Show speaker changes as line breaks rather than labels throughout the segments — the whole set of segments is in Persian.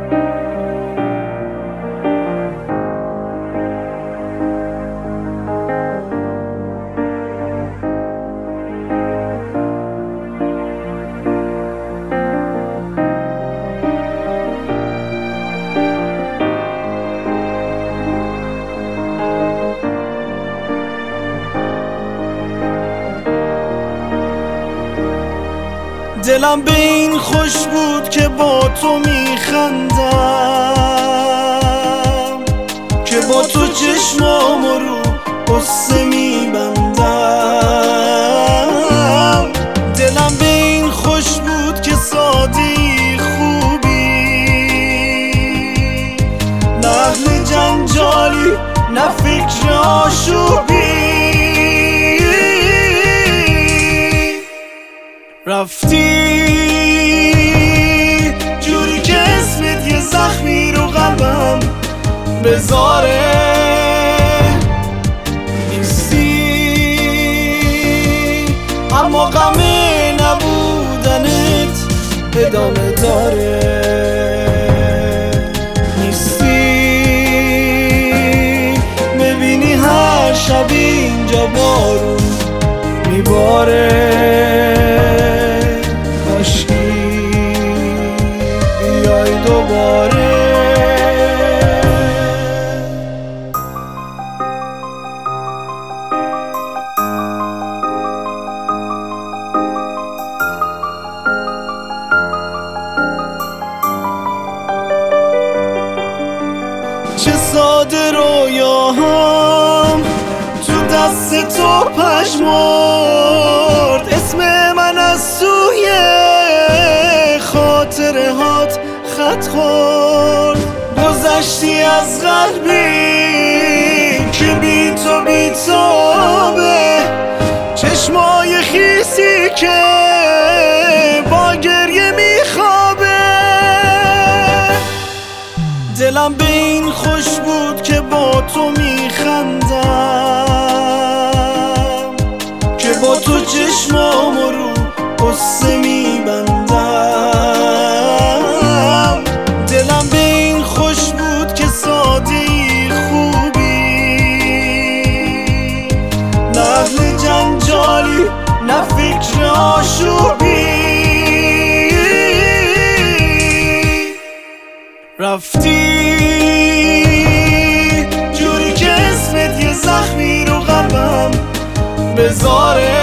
دلم به این خوش بود که با تو میخندم، که با تو چشمامو رو قصه میبندم. دلم به این خوش بود که ساده‌ای خوبی، نه اهل جنجالی نه فکر آشوبی. رفتی جوری که اسمت یه زخمی رو قلبم بذاره، نیستی اما غم نبودنت ادامه داره. نیستی میبینی هر شب اینجا بارون میباره، دوباره. چه ساده رویاهام تو دست تو پژمرد، اسم من از سوی خاطره هات خط خورد. گذشتی از قلبی که بی تو بی تابه، چشمای خیسی که با گریه میخوابه. دلم به این خوش بود که با تو میخندم، که با تو چشمامو رو قصه میبندم. دلم به این خوش بود که ساده‌ای خوبی، نه اهل جنجالی نه فکر آشوبی. رفتی جوری که اسمت یه زخمی رو قلبم بذاره،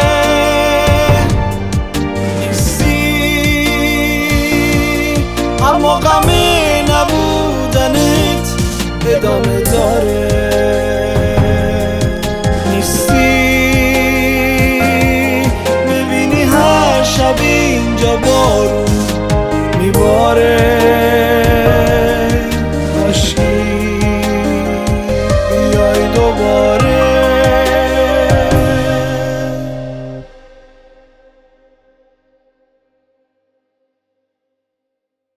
اما غم نبودنت ادامه داره. نیستی میبینی هر شب اینجا بارون میباره.